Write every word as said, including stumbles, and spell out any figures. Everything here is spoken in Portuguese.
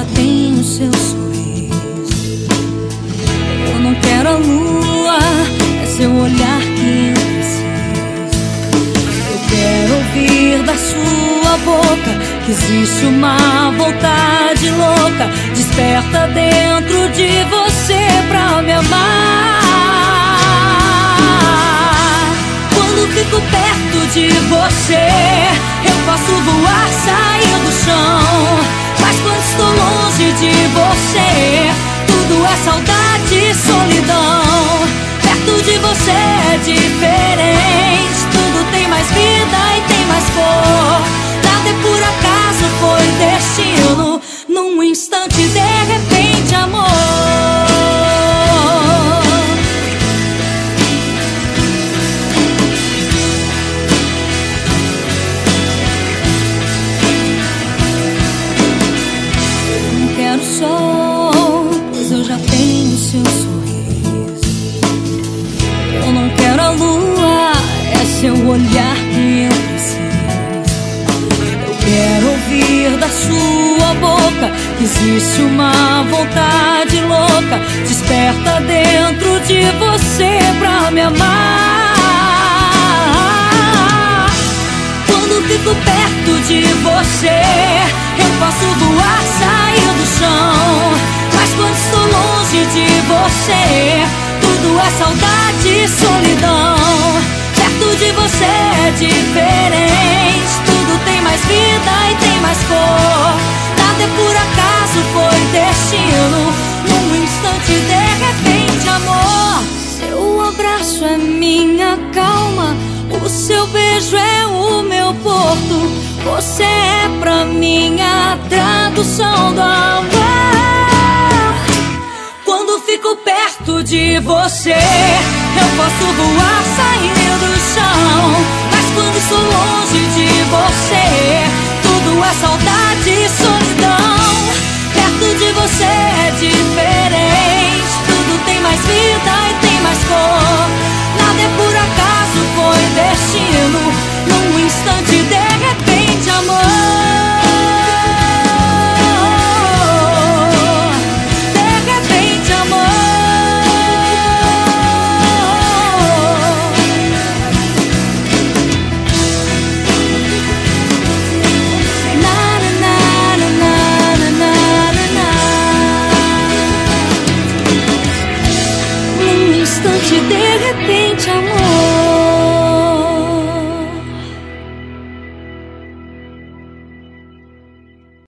tenho seu sorriso. Eu não quero a lua, é seu olhar que eu preciso. Eu quero ouvir da sua boca que existe uma vontade louca, desperta dentro de você pra me amar. Quando fico perto de você, eu posso voar, sair do chão. Mas quando estou longe de você, tudo é saudade e solidão. Perto de você é diferente, tudo tem mais vida e tem mais cor. Nada é por acaso, foi destino. Num instante, de repente, amor. Eu não quero sol, pois eu já tenho seu sorriso. Eu não quero a lua, é seu olhar que eu preciso. Quero ouvir da sua boca que existe uma vontade louca, desperta dentro de você pra me amar. Quando fico perto de você, eu posso voar, sair do chão. Mas quando estou longe de você, tudo é saudade e solidão. Perto de você é diferente, tudo tem mais vida e tem mais cor. Nada é por acaso, foi destino. Num instante, de repente, amor. Seu abraço é minha calma, o seu beijo é o meu porto. Você é pra mim a tradução do amor. Quando fico perto de você, eu posso voar, sair do chão. Mas quando estou longe de você, tudo é saudade e solidão. Perto de você é diferente, tudo tem mais vida e tem mais cor. Nada é por acaso, foi destino. Num instante,